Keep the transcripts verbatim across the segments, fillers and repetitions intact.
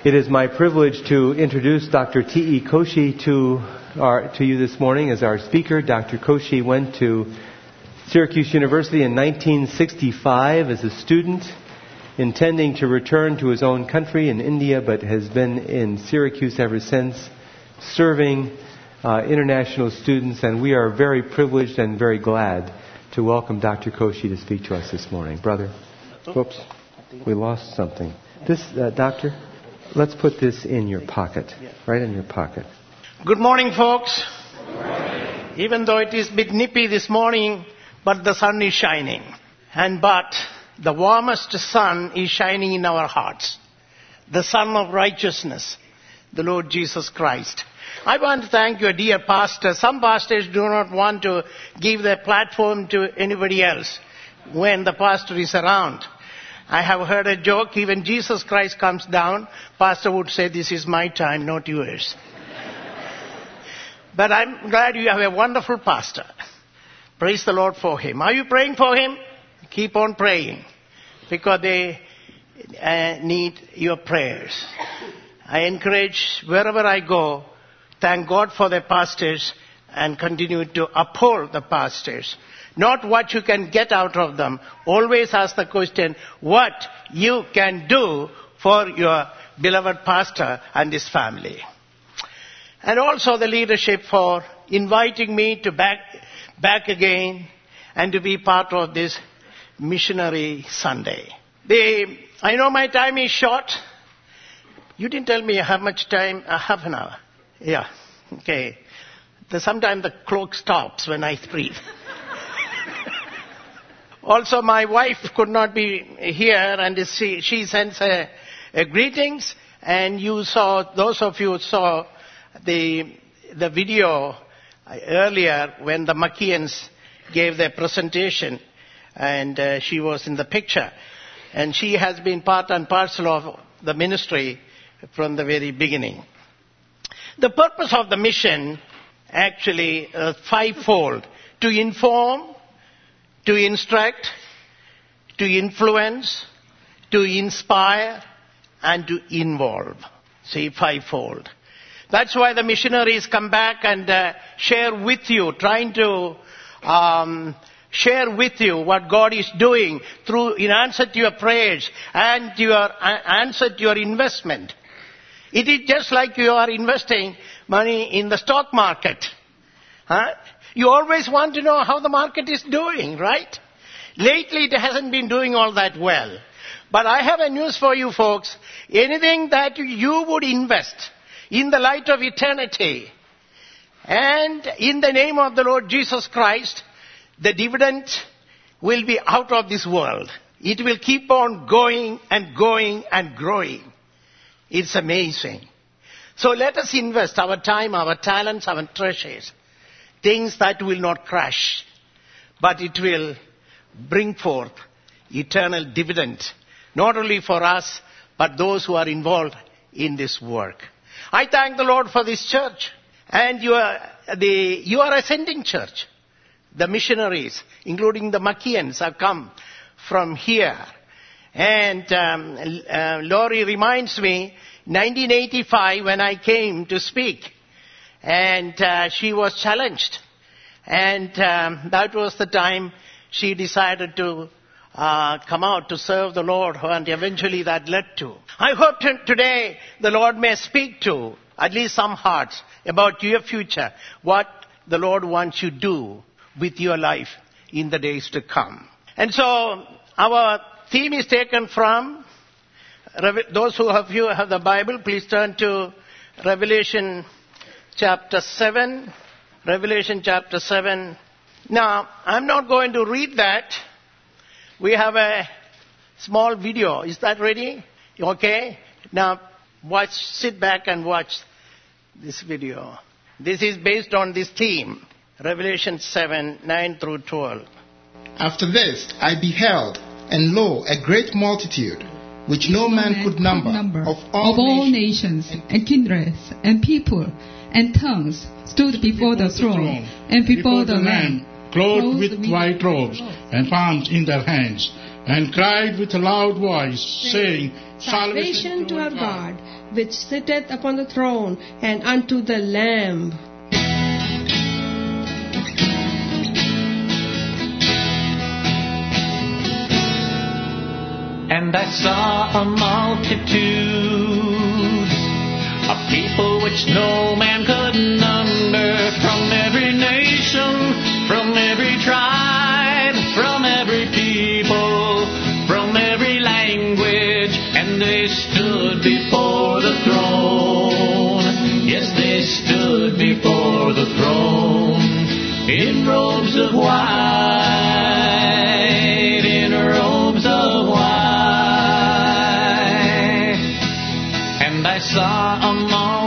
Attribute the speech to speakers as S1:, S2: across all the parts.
S1: It is my privilege to introduce Doctor T E Koshy to our, to you this morning as our speaker. Doctor Koshy went to Syracuse University in nineteen sixty-five as a student, intending to return to his own country in India, but has been in Syracuse ever since, serving uh, international students, and we are very privileged and very glad to welcome Doctor Koshy to speak to us this morning. Brother, whoops, we lost something. This, uh, Doctor, let's put this in your pocket, right in your pocket.
S2: Good morning, folks. Good morning. Even though it is a bit nippy this morning, but the sun is shining. And but the warmest sun is shining in our hearts. The sun of righteousness, the Lord Jesus Christ. I want to thank you, dear pastor. Some pastors do not want to give their platform to anybody else when the pastor is around. I have heard a joke, even Jesus Christ comes down, pastor would say, this is my time, not yours. But I'm glad you have a wonderful pastor. Praise the Lord for him. Are you praying for him? Keep on praying, because they uh, need your prayers. I encourage wherever I go, thank God for the pastors and continue to uphold the pastors. Not what you can get out of them. Always ask the question, what you can do for your beloved pastor and his family. And also the leadership for inviting me to back, back again and to be part of this Missionary Sunday. The, I know my time is short. You didn't tell me how much time, uh, half an hour. Yeah, okay. Sometimes the clock stops when I breathe. Also, my wife could not be here, and she, she sends a, a greetings. And you saw, those of you saw the the video earlier when the Mackians gave their presentation, and uh, she was in the picture. And she has been part and parcel of the ministry from the very beginning. The purpose of the mission actually uh, fivefold: to inform, to instruct, to influence, to inspire, and to involve. See, fivefold. That's why the missionaries come back and uh, share with you, trying to um, share with you what God is doing through in answer to your prayers and your uh, answer to your investment. It is just like you are investing money in the stock market. Huh? You always want to know how the market is doing, right? Lately it hasn't been doing all that well. But I have a news for you folks. Anything that you would invest in the light of eternity and in the name of the Lord Jesus Christ, the dividend will be out of this world. It will keep on going and going and growing. It's amazing. So let us invest our time, our talents, our treasures. Things that will not crash, but it will bring forth eternal dividend, not only for us, but those who are involved in this work. I thank the Lord for this church, and you are the you are ascending church. The missionaries, including the Mackians, have come from here. And um, uh, Laurie reminds me, nineteen eighty-five, when I came to speak, and uh, she was challenged. And um, that was the time she decided to uh, come out to serve the Lord, and eventually that led to. I hope t- today the Lord may speak to at least some hearts about your future, what the Lord wants you to do with your life in the days to come. And so our theme is taken from, those who of you have the Bible, please turn to Revelation chapter seven. Revelation chapter seven. Now, I'm not going to read that. We have a small video. Is that ready? Okay? Now, watch, sit back and watch this video. This is based on this theme. Revelation seven, nine through twelve.
S3: After this, I beheld, and lo, a great multitude, which no man could number, number of all,
S4: of all nations, nations and kindreds and people and tongues stood before the throne and before the Lamb,
S5: clothed with white robes and palms in their hands,
S3: and cried with a loud voice, saying,
S5: Salvation to our God, which sitteth upon the throne, and unto the Lamb.
S6: And I saw a multitude of people which no man could number, from every nation, from every tribe, from every people, from every language, and they stood before the throne. Yes, they stood before the throne, in robes of white, in robes of white. And I saw a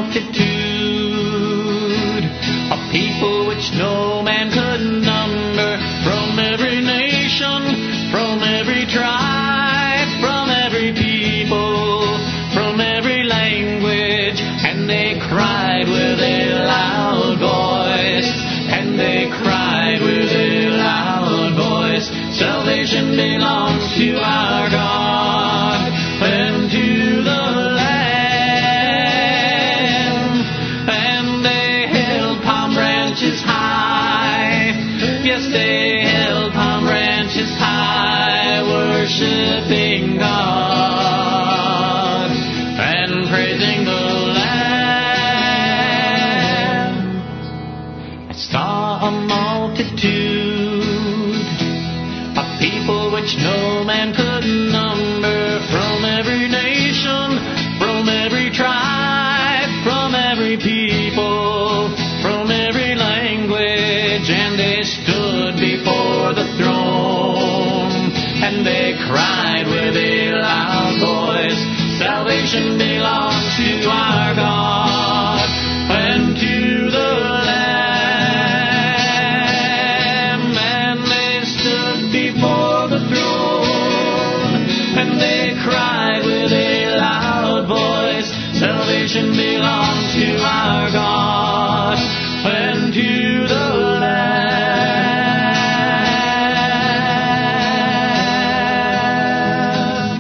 S6: multitude of people which no man could number, from every nation, from every tribe, from every people, from every language, and they cried with a loud voice, and they cried with a loud voice, salvation belongs to our God and to the Lamb. And they held palm branches high, yes, they held palm branches high, worshiping God and praising the Lamb. I saw a multitude of people which no man could number, from every nation, from every tribe, from every people, from every language, and they stood before the throne, and they cried with a loud voice, salvation belongs to our God and to the Lamb. And they stood before the throne, and they cried with a loud voice, salvation belongs to our God and to the Lamb.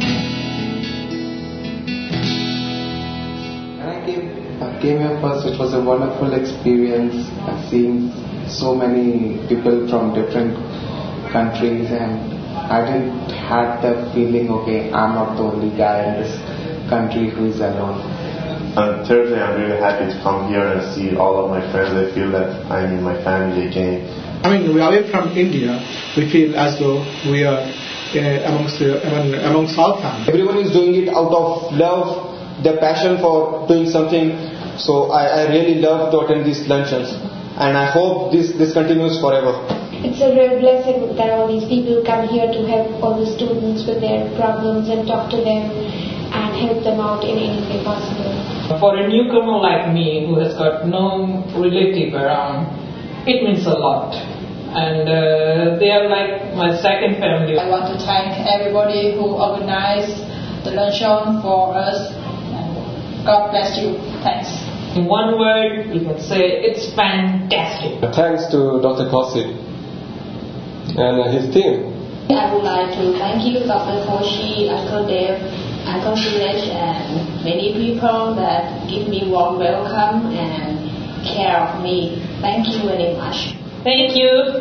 S7: When I came, I came here first, it was a wonderful experience. I've seen so many people from different countries, and I didn't have the feeling, okay, I'm not the only guy in this country who is alone.
S8: On Thursday, I'm really happy to come here and see all of my friends. I feel that I'm in my family again.
S9: I mean, we are away from India. We feel as though we are uh, amongst, uh, amongst our family.
S10: Everyone is doing it out of love, their passion for doing something. So I, I really love to attend these luncheons. And I hope this, this continues forever.
S11: It's a real blessing that all these people come here to help all the students with their problems and talk to them and help them out in any way possible.
S12: For a newcomer like me who has got no relative around, it means a lot. And uh, they are like my second family.
S13: I want to thank everybody who organized the luncheon for us. God bless you. Thanks.
S12: In one word, you can say it's fantastic.
S14: Thanks to Doctor Kosi and his team.
S15: I would like to thank you, Doctor Koshi, Uncle Dave, Uncle Suresh, and many people that give me warm welcome and care of me. Thank you very much.
S12: Thank you.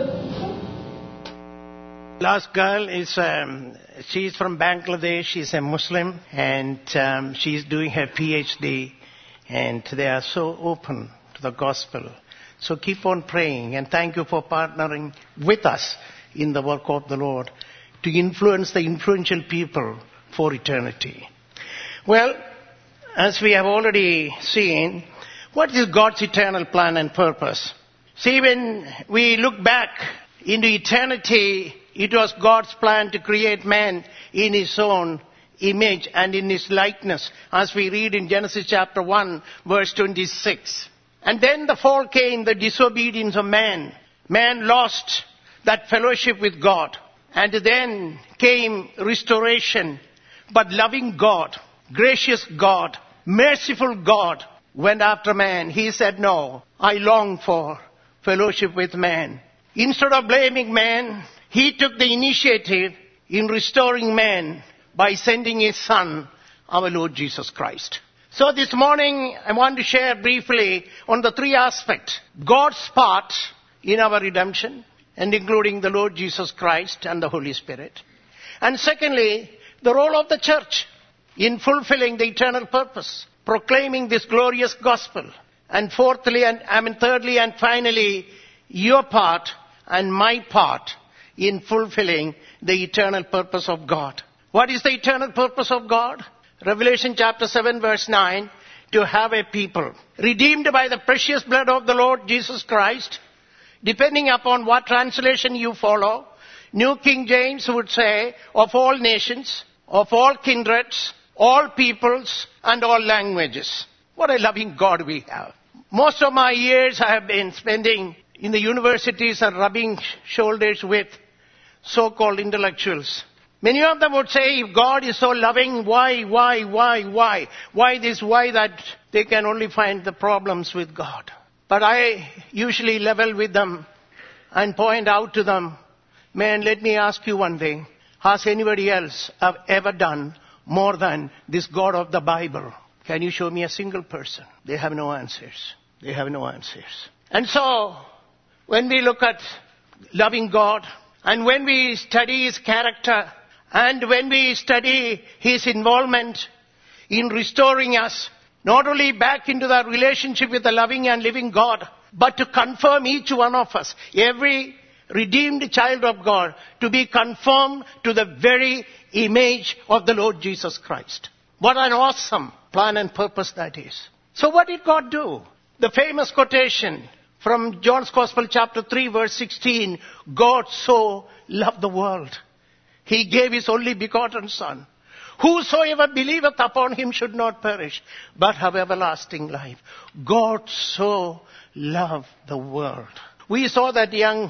S2: Last girl is, um, she's from Bangladesh. She's a Muslim, and um, she's doing her PhD, and they are so open to the gospel. So keep on praying, and thank you for partnering with us in the work of the Lord to influence the influential people for eternity. Well, as we have already seen, what is God's eternal plan and purpose? See, when we look back into eternity, it was God's plan to create man in his own image and in his likeness, as we read in Genesis chapter one, verse twenty-six. And then the fall came, the disobedience of man. Man lost that fellowship with God. And then came restoration. But loving God, gracious God, merciful God went after man. He said, no, I long for fellowship with man. Instead of blaming man, he took the initiative in restoring man by sending his Son, our Lord Jesus Christ. So this morning I want to share briefly on the three aspects. God's part in our redemption, and including the Lord Jesus Christ and the Holy Spirit. And secondly, the role of the church in fulfilling the eternal purpose, proclaiming this glorious gospel. And fourthly, and I mean thirdly and finally, your part and my part in fulfilling the eternal purpose of God. What is the eternal purpose of God? Revelation chapter seven verse nine, to have a people redeemed by the precious blood of the Lord Jesus Christ. Depending upon what translation you follow, New King James would say, of all nations, of all kindreds, all peoples, and all languages. What a loving God we have. Most of my years I have been spending in the universities and rubbing shoulders with so-called intellectuals. Many of them would say, if God is so loving, why, why, why, why? Why this, why that? They can only find the problems with God. But I usually level with them and point out to them, man, let me ask you one thing. Has anybody else have ever done more than this God of the Bible? Can you show me a single person? They have no answers. They have no answers. And so, when we look at loving God, and when we study His character, and when we study His involvement in restoring us, not only back into that relationship with the loving and living God, but to confirm each one of us, every redeemed child of God, to be conformed to the very image of the Lord Jesus Christ. What an awesome plan and purpose that is. So what did God do? The famous quotation from John's Gospel chapter three verse sixteen, God so loved the world, He gave His only begotten Son. Whosoever believeth upon Him should not perish, but have everlasting life. God so loved the world. We saw that young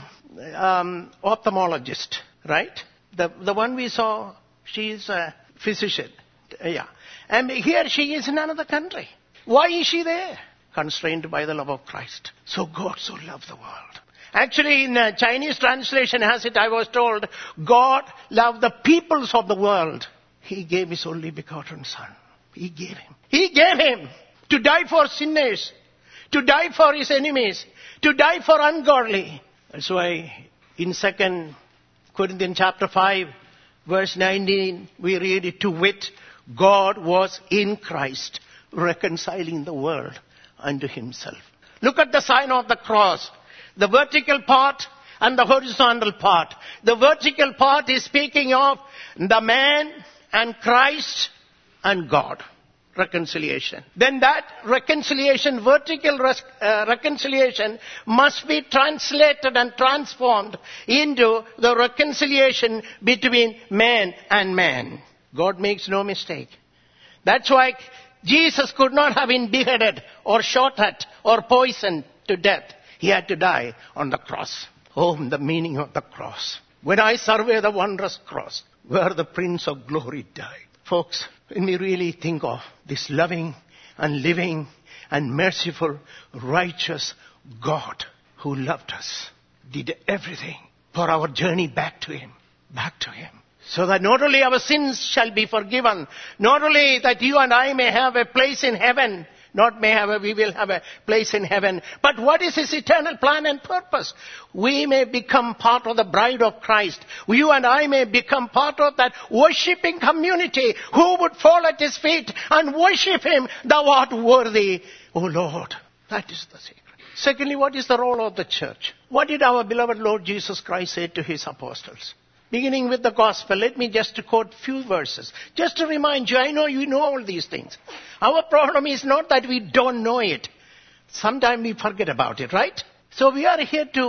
S2: um, ophthalmologist, right? The the one we saw, she is a physician. Uh, yeah. And here she is in another country. Why is she there? Constrained by the love of Christ. So God so loved the world. Actually, in a Chinese translation has it, I was told, God loved the peoples of the world. He gave His only begotten Son. He gave Him. He gave Him to die for sinners, to die for His enemies, to die for ungodly. That's why in Second Corinthians chapter five, verse nineteen, we read it, to wit, God was in Christ, reconciling the world unto Himself. Look at the sign of the cross. The vertical part and the horizontal part. The vertical part is speaking of the man and Christ and God. Reconciliation. Then that reconciliation, vertical res- uh, reconciliation must be translated and transformed into the reconciliation between man and man. God makes no mistake. That's why Jesus could not have been beheaded or shot at or poisoned to death. He had to die on the cross. Oh, the meaning of the cross. When I survey the wondrous cross, where the Prince of Glory died. Folks, when we really think of this loving and living and merciful, righteous God who loved us, did everything for our journey back to Him, back to Him. So that not only our sins shall be forgiven, not only that you and I may have a place in heaven, not may have a, we will have a place in heaven. But what is His eternal plan and purpose? We may become part of the bride of Christ. You and I may become part of that worshipping community who would fall at His feet and worship Him. Thou art worthy, O Lord. That is the secret. Secondly, what is the role of the church? What did our beloved Lord Jesus Christ say to His apostles? Beginning with the gospel, let me just quote few verses. Just to remind you, I know you know all these things. Our problem is not that we don't know it. Sometimes we forget about it, right? So we are here to,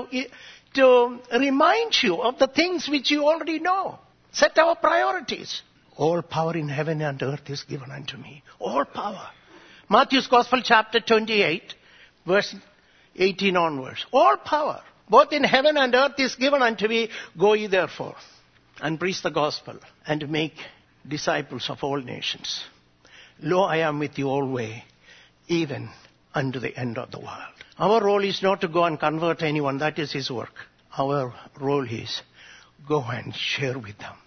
S2: to remind you of the things which you already know. Set our priorities. All power in heaven and earth is given unto me. All power. Matthew's Gospel chapter twenty-eight, verse eighteen onwards. All power, both in heaven and earth, is given unto me. Go ye therefore and preach the gospel and make disciples of all nations. Lo, I am with you always, even unto the end of the world. Our role is not to go and convert anyone. That is His work. Our role is go and share with them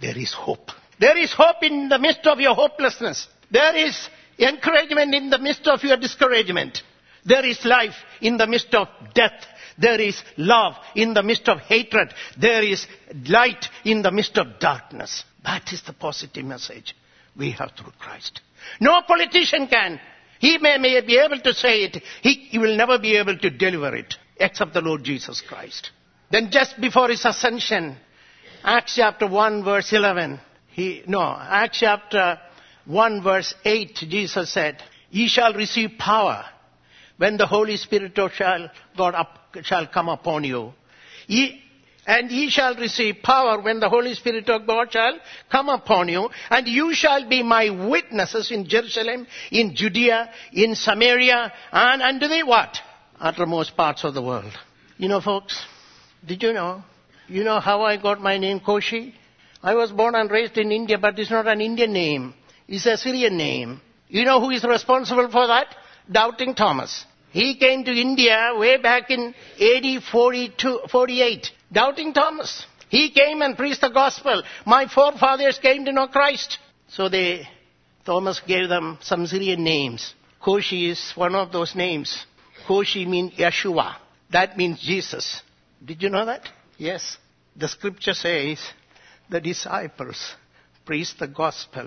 S2: there is hope. There is hope in the midst of your hopelessness. There is encouragement in the midst of your discouragement. There is life in the midst of death. There is love in the midst of hatred. There is light in the midst of darkness. That is the positive message we have through Christ. No politician can. He may, may be able to say it. He, he will never be able to deliver it except the Lord Jesus Christ. Then just before his ascension, Acts chapter one verse eleven, he, no, Acts chapter one verse eight, Jesus said, ye shall receive power when the Holy Spirit shall, God up, shall come upon you. Ye, and ye shall receive power when the Holy Spirit of God shall come upon you. And you shall be my witnesses in Jerusalem, in Judea, in Samaria, and unto the what? Uttermost parts of the world. You know, folks, did you know? You know how I got my name Koshi? I was born and raised in India, but it's not an Indian name. It's a Syrian name. You know who is responsible for that? Doubting Thomas. He came to India way back in A D forty-two, forty-eight. Doubting Thomas. He came and preached the gospel. My forefathers came to know Christ. So they, Thomas gave them some Syrian names. Koshi is one of those names. Koshi means Yeshua. That means Jesus. Did you know that? Yes. The scripture says the disciples preached the gospel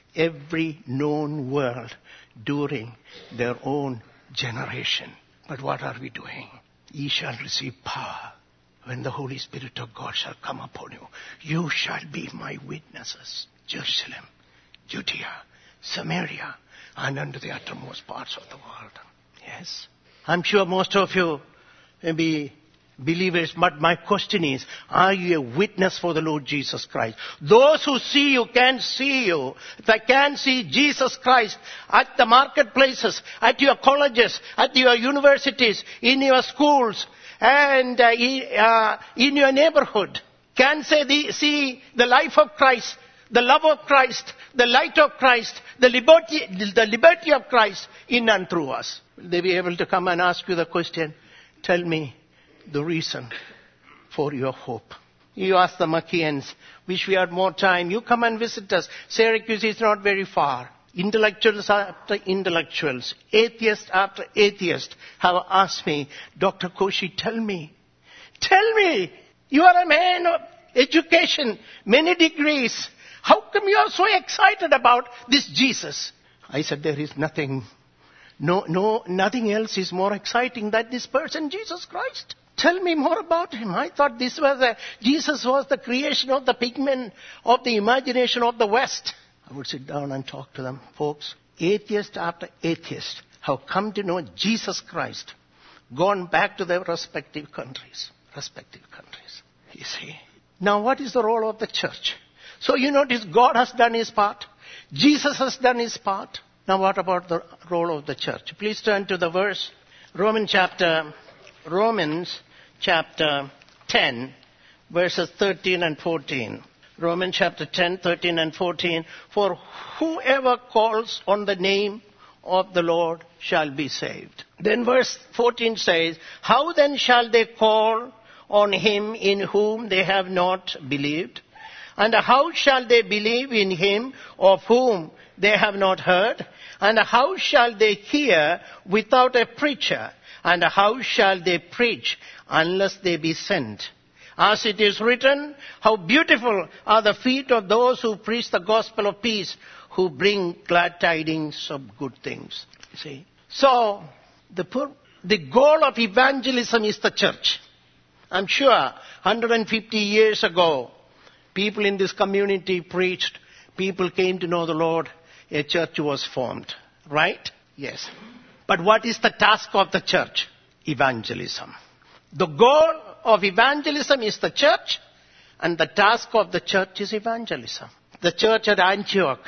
S2: every known world during their own generation. But what are we doing? Ye shall receive power when the Holy Spirit of God shall come upon you. You shall be my witnesses. Jerusalem, Judea, Samaria, and unto the uttermost parts of the world. Yes. I'm sure most of you may be believers, but my question is, are you a witness for the Lord Jesus Christ? Those who see you can see you. They can see Jesus Christ at the marketplaces, at your colleges, at your universities, in your schools, and uh, uh, in your neighborhood. Can say the, see the life of Christ, the love of Christ, the light of Christ, the liberty, the liberty of Christ in and through us. Will they be able to come and ask you the question, tell me the reason for your hope? You ask the Machians, wish we had more time. You come and visit us. Syracuse is not very far. Intellectuals after intellectuals, atheist after atheist have asked me, Doctor Koshi, tell me, tell me, you are a man of education, many degrees. How come you are so excited about this Jesus? I said, there is nothing, no, no, nothing else is more exciting than this person, Jesus Christ. Tell me more about him. I thought this was a, Jesus was the creation of the pigment of the imagination of the West. I would sit down and talk to them. Folks, atheist after atheist have come to know Jesus Christ, gone back to their respective countries. Respective countries. You see. Now what is the role of the church? So you notice God has done his part. Jesus has done his part. Now what about the role of the church? Please turn to the verse. Romans chapter, Romans chapter ten, verses thirteen and fourteen. Romans chapter ten, thirteen and fourteen. For whoever calls on the name of the Lord shall be saved. Then verse fourteen says, how then shall they call on him in whom they have not believed? And how shall they believe in him of whom they have not heard? And how shall they hear without a preacher? And how shall they preach unless they be sent? As it is written, how beautiful are the feet of those who preach the gospel of peace, who bring glad tidings of good things. See? So, the, the goal of evangelism is the church. I'm sure one hundred fifty years ago, people in this community preached, people came to know the Lord, a church was formed. Right? Yes. But what is the task of the church? Evangelism. The goal of evangelism is the church, and the task of the church is evangelism. The church at Antioch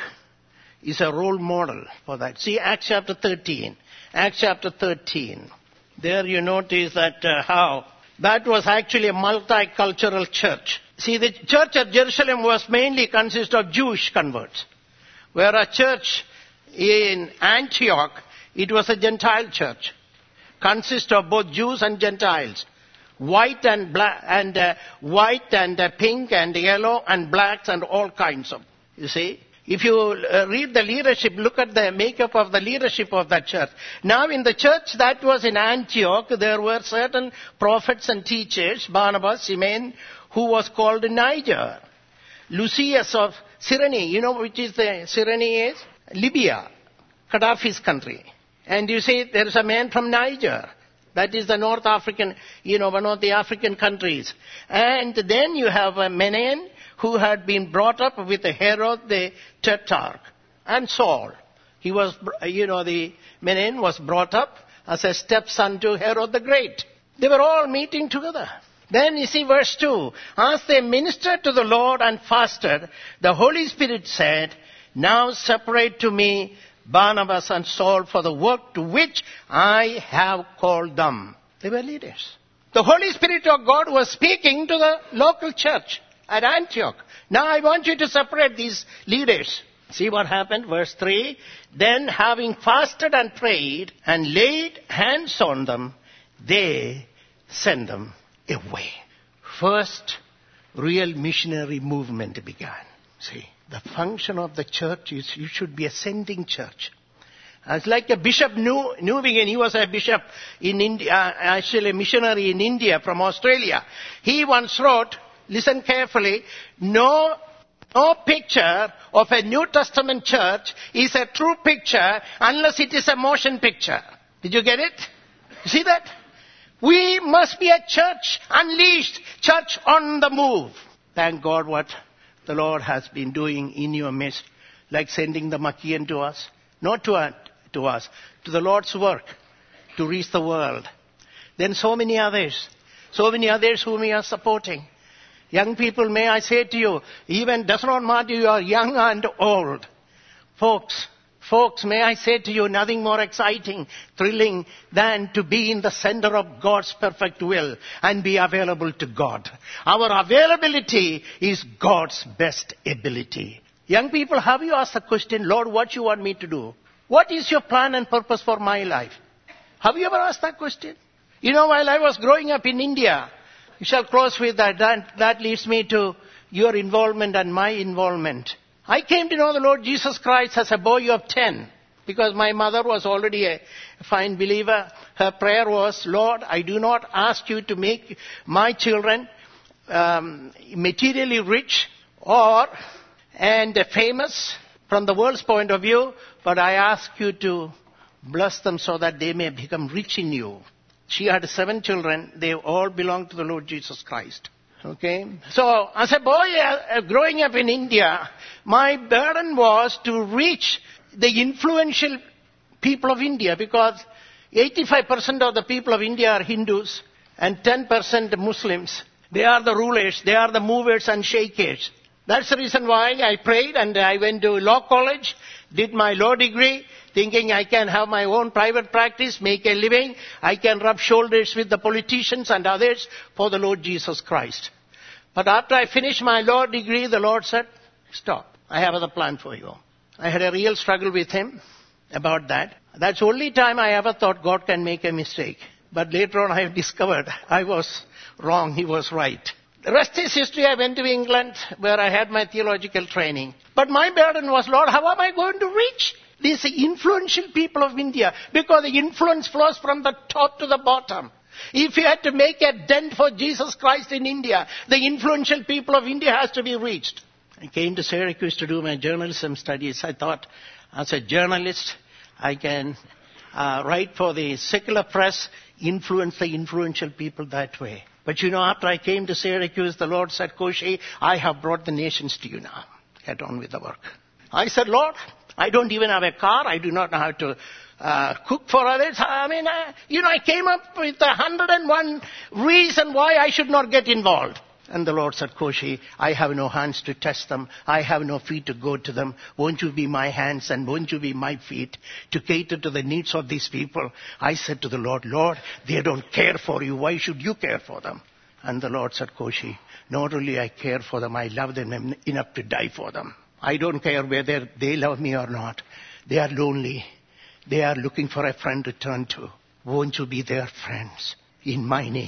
S2: is a role model for that. See Acts chapter thirteen. Acts chapter thirteen. There you notice that uh, how that was actually a multicultural church. See, the church at Jerusalem was mainly consist of Jewish converts, where a church in Antioch, it was a Gentile church, consist of both Jews and Gentiles. white and black, and uh, white and uh, pink and yellow and blacks and all kinds of, you see. If you uh, read the leadership, look at the makeup of the leadership of that church. Now in the church that was in Antioch, there were certain prophets and teachers, Barnabas, Simeon, who was called Niger. Lucius of Cyrene, you know which is the Cyrene is? Libya, Gaddafi's country. And you see there is a man from Niger. That is the North African, you know, one of the African countries. And then you have a Menahem, who had been brought up with Herod the Tetrarch and Saul. He was, you know, the Menahem was brought up as a stepson to Herod the Great. They were all meeting together. Then you see verse two. As they ministered to the Lord and fasted, the Holy Spirit said, now separate to me Barnabas and Saul for the work to which I have called them. They were leaders. The Holy Spirit of God was speaking to the local church at Antioch. Now I want you to separate these leaders. See what happened? Verse three. Then having fasted and prayed and laid hands on them, they sent them away. First real missionary movement began. See, the function of the church is you should be a sending church. It's like a bishop New, Newbigin. He was a bishop in India, actually a missionary in India from Australia. He once wrote, listen carefully, no, no picture of a New Testament church is a true picture unless it is a motion picture. Did you get it? You see that? We must be a church unleashed, church on the move. Thank God what the Lord has been doing in your midst, like sending the Makian to us, not to, uh, to us, to the Lord's work, to reach the world. Then so many others, so many others whom we are supporting. Young people, may I say to you, even does not matter you are young and old. Folks, folks, may I say to you, nothing more exciting, thrilling than to be in the center of God's perfect will and be available to God. Our availability is God's best ability. Young people, have you asked the question, Lord, what you want me to do? What is your plan and purpose for my life? Have you ever asked that question? You know, while I was growing up in India, we shall close with that. that. That leads me to your involvement and my involvement. I came to know the Lord Jesus Christ as a boy of ten because my mother was already a fine believer. Her prayer was, Lord, I do not ask you to make my children um, materially rich or and famous from the world's point of view, but I ask you to bless them so that they may become rich in you. She had seven children. They all belonged to the Lord Jesus Christ. Okay? So, as a boy uh, growing up in India, my burden was to reach the influential people of India because eighty-five percent of the people of India are Hindus and ten percent Muslims. They are the rulers. They are the movers and shakers. That's the reason why I prayed and I went to law college, did my law degree, thinking I can have my own private practice, make a living. I can rub shoulders with the politicians and others for the Lord Jesus Christ. But after I finished my law degree, the Lord said, stop. I have another plan for you. I had a real struggle with him about that. That's the only time I ever thought God can make a mistake. But later on I have discovered I was wrong, he was right. The rest is history. I went to England where I had my theological training. But my burden was, Lord, how am I going to reach these influential people of India? Because the influence flows from the top to the bottom. If you had to make a dent for Jesus Christ in India, the influential people of India has to be reached. I came to Syracuse to do my journalism studies. I thought, as a journalist, I can uh, write for the secular press, influence the influential people that way. But you know, after I came to Syracuse, the Lord said, Koshi, I have brought the nations to you now. Get on with the work. I said, Lord, I don't even have a car. I do not know how to uh, cook for others. I mean, uh, you know, I came up with a hundred and one reason why I should not get involved. And the Lord said, Koshi, I have no hands to touch them. I have no feet to go to them. Won't you be my hands and won't you be my feet to cater to the needs of these people? I said to the Lord, Lord, they don't care for you. Why should you care for them? And the Lord said, Koshi, not only I care for them, I love them enough to die for them. I don't care whether they love me or not. They are lonely. They are looking for a friend to turn to. Won't you be their friends in my name?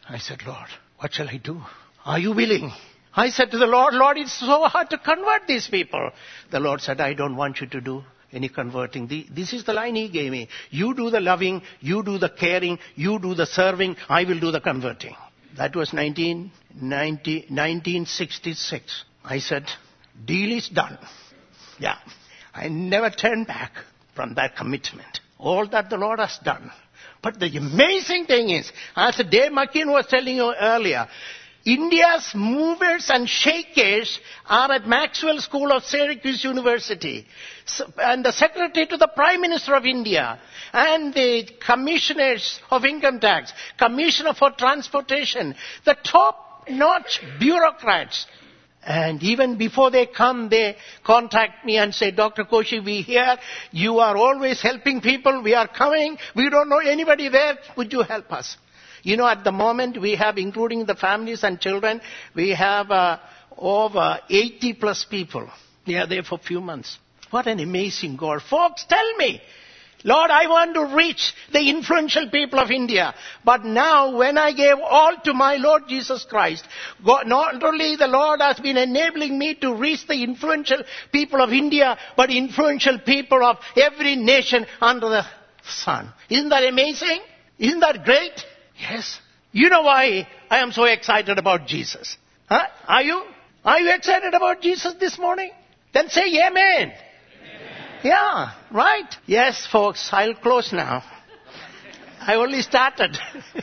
S2: I said, Lord, what shall I do? Are you willing? I said to the Lord, Lord, it's so hard to convert these people. The Lord said, I don't want you to do any converting. The, this is the line he gave me. You do the loving, you do the caring, you do the serving, I will do the converting. That was nineteen ninety, nineteen sixty-six. I said, deal is done. Yeah. I never turned back from that commitment. All that the Lord has done. But the amazing thing is, as Dave McKean was telling you earlier, India's movers and shakers are at Maxwell School of Syracuse University. So, and the Secretary to the Prime Minister of India and the Commissioners of Income Tax, Commissioner for Transportation, the top-notch bureaucrats. And even before they come, they contact me and say, Doctor Koshi, we hear you are always helping people. We are coming. We don't know anybody there. Would you help us? You know, at the moment, we have, including the families and children, we have uh, over eighty plus people. They are there for a few months. What an amazing God. Folks, tell me, Lord, I want to reach the influential people of India. But now, when I gave all to my Lord Jesus Christ, God, not only the Lord has been enabling me to reach the influential people of India, but influential people of every nation under the sun. Isn't that amazing? Isn't that great? Yes. You know why I am so excited about Jesus? Huh? Are you? Are you excited about Jesus this morning? Then say amen. Amen. Yeah, right? Yes, folks, I'll close now. I only started.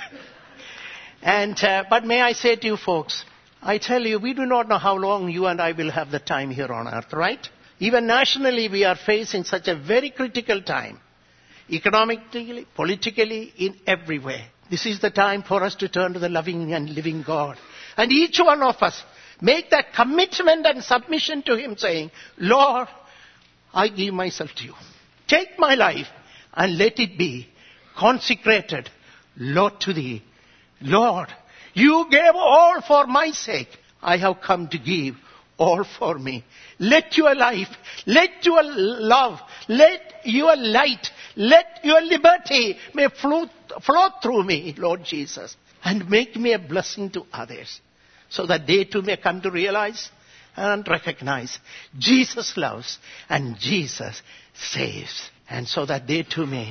S2: and uh, But may I say to you folks, I tell you, we do not know how long you and I will have the time here on earth, right? Even nationally, we are facing such a very critical time. Economically, politically, in every way. This is the time for us to turn to the loving and living God. And each one of us make that commitment and submission to Him, saying, Lord, I give myself to you. Take my life and let it be consecrated, Lord, to Thee. Lord, you gave all for my sake. I have come to give all for me. Let your life, let your love, let your light, let your liberty may flow, flow through me, Lord Jesus, and make me a blessing to others, so that they too may come to realize and recognize Jesus loves and Jesus saves, and so that they too may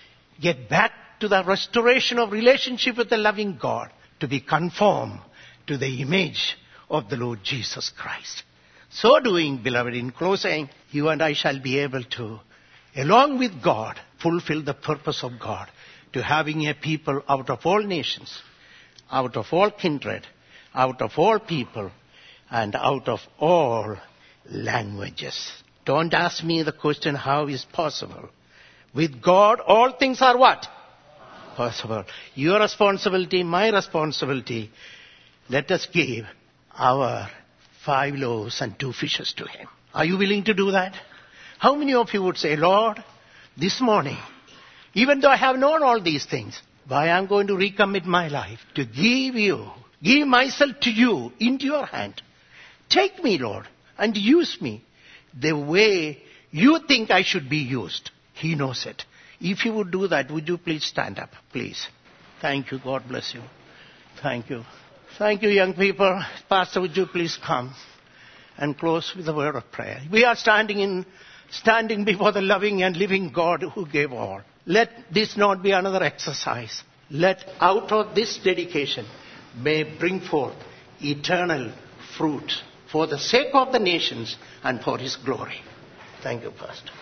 S2: get back to the restoration of relationship with the loving God, to be conformed to the image of the Lord Jesus Christ. So doing, beloved, in closing, you and I shall be able to, along with God, fulfill the purpose of God, to having a people out of all nations, out of all kindred, out of all people, and out of all languages. Don't ask me the question, how is possible? With God, all things are what? Possible. Your responsibility, my responsibility. Let us give our five loaves and two fishes to Him. Are you willing to do that? How many of you would say, Lord, this morning, even though I have known all these things, but I am going to recommit my life to give you, give myself to you into your hand. Take me, Lord, and use me the way you think I should be used. He knows it. If you would do that, would you please stand up, please? Thank you. God bless you. Thank you. Thank you, young people. Pastor, would you please come and close with a word of prayer? We are standing in, standing before the loving and living God who gave all. Let this not be another exercise. Let out of this dedication may bring forth eternal fruit for the sake of the nations and for His glory. Thank you, Pastor.